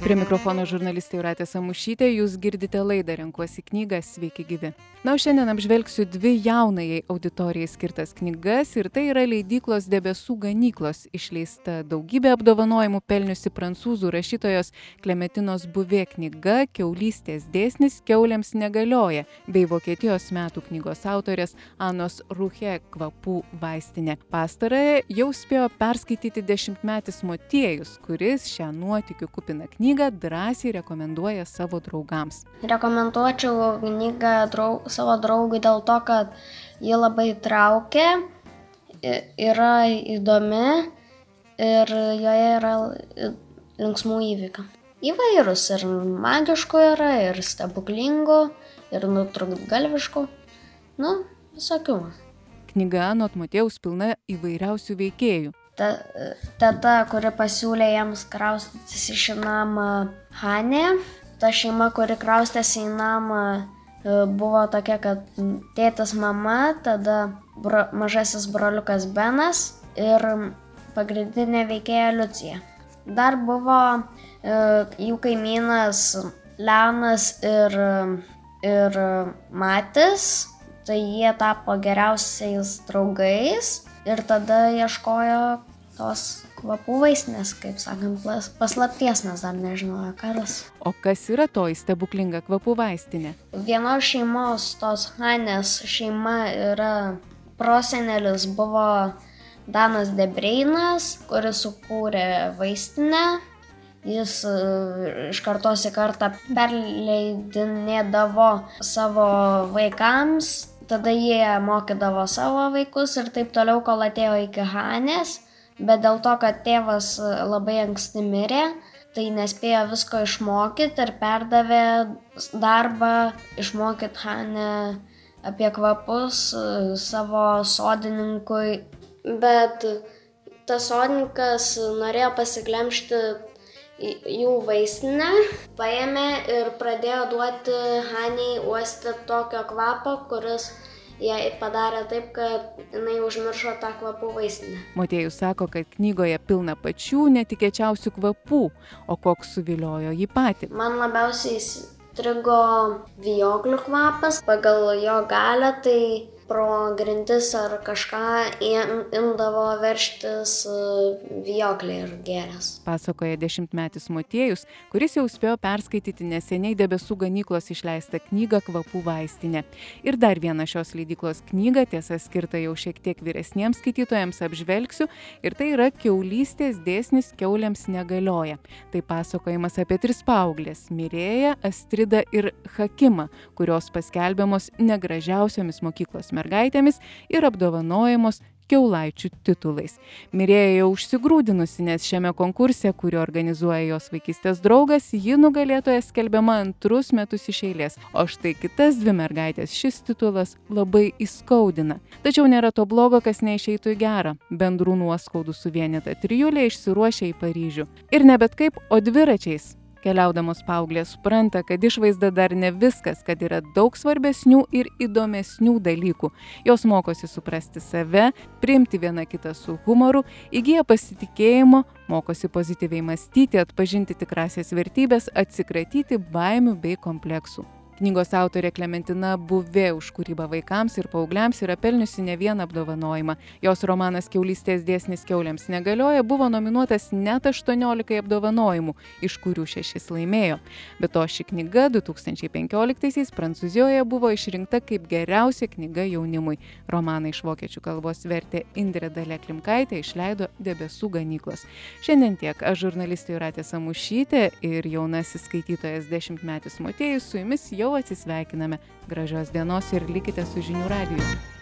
Prie mikrofono žurnalistė Jūratė Samušytė, jūs girdite laidą Renkuosi knygą Sveiki gyvi. Na, o šiandien apžvelgsiu dvi jaunajai auditorijai skirtas knygas ir tai yra leidyklos Debesų ganyklos išleista daugybė apdovanojimų pelniusi prancūzų rašytojos Klementinos Buvė knyga Kiaulystės dėsnis kiaulėms negalioja bei Vokietijos metų knygos autorės Anos Ruche Kvapų vaistinė. Pastarąją jau spėjo perskaityti 10-metis Motiejus, kuris šią nuotykių kupiną knygą drąsiai rekomenduoja savo draugams. Rekomenduočiau knygą savo draugui dėl to, kad ji labai traukia, yra įdomi ir joje yra linksmų įvykių. Įvairūs ir magiškų yra, ir stebuklingų, ir nutrūktgalviškų, visokių. Knyga anot Motiejaus pilna įvairiausių veikėjų. Teta, kuri pasiūlė jiems kraustytis iš namą Hanė. Ta šeima, kuri kraustėsi į namą, buvo tokia, kad tėtis, mama, tada mažasis broliukas Benas ir pagrindinė veikėja Liucija. Dar buvo jų kaimynas Leonas ir Matis, tai jie tapo geriausiais draugais ir tada ieškojo tos kvapų vaistinės, kaip sakant, paslapties, nes dar nežinojo karas. O kas yra toji stebuklinga kvapų vaistinė? Vienos šeimos, tos Hanės šeima yra prosenelis buvo Danas Debreinas, kuris sukūrė vaistinę. Jis iš kartos į kartą perleidinėdavo savo vaikams, tada jie mokydavo savo vaikus ir taip toliau, kol atėjo iki Hanės. Bet dėl to, kad tėvas labai anksti mirė, tai nespėjo visko išmokyti ir perdavė darbą išmokyti Hanę apie kvapus savo sodininkui. Bet tas sodininkas norėjo pasiglemžti jų vaistinę, paėmė ir pradėjo duoti Hanei uostyti tokio kvapo, kuris jai padarė taip, kad jinai užmiršo tą kvapų vaistinę. Motiejus sako, kad knygoje pilna pačių netikėčiausių kvapų, o koks suviliojo jį patį. Man labiausiai įstrigo vijoklių kvapas. Pagal jo galią tai pro grindis ar kažką imdavo veržtis vijokliai ir gėlės. Pasakoja 10-metis Motiejus, kuris jau spėjo perskaityti neseniai Debesų ganyklos išleistą knygą Kvapų vaistinė. Ir dar vieną šios leidyklos knygą, tiesa skirtą jau šiek tiek vyresniems skaitytojams, apžvelgsiu, ir tai yra Kiaulystės dėsnis kiaulėms negalioja. Tai pasakojimas apie 3 paauglės – Mirėją, Astridą ir Hakimą, kurios paskelbiamos negražiausiomis mokyklos mergaitėmis ir apdovanojamos kiaulaičių titulais. Mirėja jau užsigrūdinusi, nes šiame konkurse, kurį organizuoja jos vaikystės draugas, ji nugalėtoja skelbiama 2 metus iš eilės, o štai kitas 2 mergaitės šis titulas labai įskaudina. Tačiau nėra to blogo, kas neišeitų į gerą. Bendrų nuoskaudų suvienyta trijulė išsiruošia į Paryžių. Ir ne bet kaip, o dviračiais. Keliaudamos paauglės supranta, kad išvaizda dar ne viskas, kad yra daug svarbesnių ir įdomesnių dalykų. Jos mokosi suprasti save, priimti vieną kitą su humoru, įgyja pasitikėjimo, mokosi pozityviai mąstyti, atpažinti tikrasias vertybės, atsikratyti baimių bei kompleksų. Knygos autorė Klementina Buvė už kūrybą vaikams ir paaugliams yra pelniusi ne vieną apdovanojimą. Jos romanas Kiaulystės dėsnis kiaulėms negalioja buvo nominuotas net 18 apdovanojimų, iš kurių 6 laimėjo. Be to, ši knyga 2015-aisiais Prancūzijoje buvo išrinkta kaip geriausia knyga jaunimui. Romaną iš vokiečių kalbos vertė Indrė Dalia Klimkaitė, išleido Debesų ganyklos. Šiandien tiek. Aš žurnalistė Jūratė Samušytė ir jaunasis skaitytojas 10-metis Motiejus su jumis jau atsisveikiname. Gražios dienos ir likite su Žinių radiju.